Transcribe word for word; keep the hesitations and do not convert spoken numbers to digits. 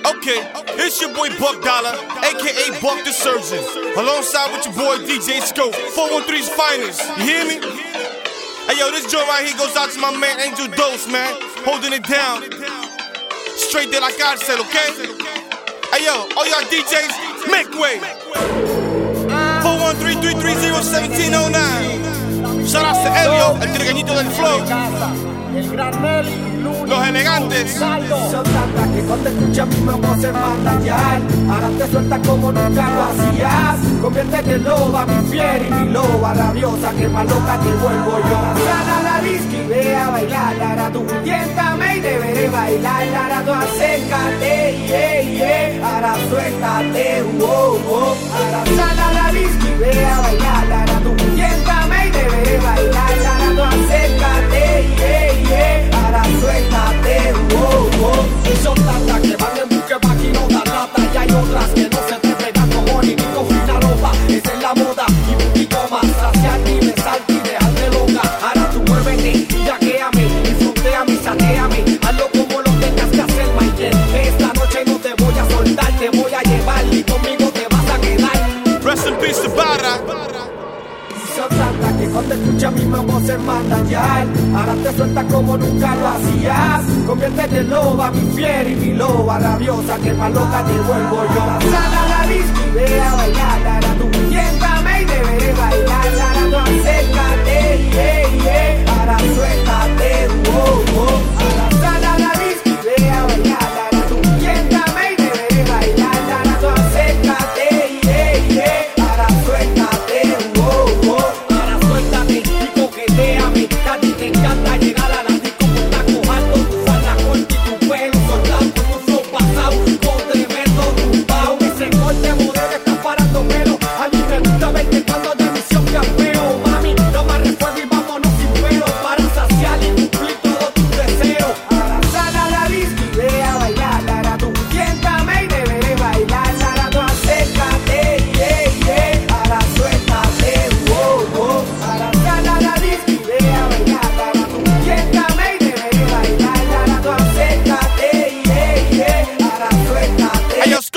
Okay, it's your boy Buck Dollar, aka Buck the Surgeon, alongside with your boy D J Scope, four one three's finest. You hear me? Hey yo, this joint right here goes out to my man Angel Dose, man, holding it down. Straight there like God said, okay? Hey yo, all y'all D Js, make way. four one three, three three zero, one seven zero nine. Shout out to Elio, el trigueñito del flow. Los elegantes. Son tantas que cuando escuchas mi mamá se manda ya. Ahora te sueltas como nunca lo hacías. Conviértete en loba, mi fiel y mi loba rabiosa, que más loca te vuelvo yo. Sal a la disco y ve a bailar. Ahora tú tiéntame y deberé bailar. Ahora tú acércate, yeah, yeah. Ahora suéltate, wow, wow. Ahora sal a la disco y ve a bailar. Ahora tú tiéntame y deberé bailar. Ahora tú acércate, yeah, yeah. Ahora suéltate, wow, wow. Y son tantas que van en busca pa' aquí no dan lata. Y hay otras que no se te pegan como ni con fina ropa. Esa es la moda y un poquito más. Saciarte y besarte y dejarte loca. Ahora tú muévete y yaquéame. Y fronteame y saquéame. Hazlo como lo tengas que hacer, Michael. Esta noche no te voy a soltar, te voy a llevar y conmigo te vas a quedar. Rest in peace to Barra. Son tantas que cuando escuchas mi mamá se manda ya. Ahora te sueltas como nunca lo hacías. Conviértete en loba, mi fiel y mi loba rabiosa, que más loca te vuelvo yo. Sal a la disco y ve a bailar. Ahora tú tiéntame y deberé bailar. Ahora tú acércate, yeah, yeah. Ahora suéltate, wow, wow.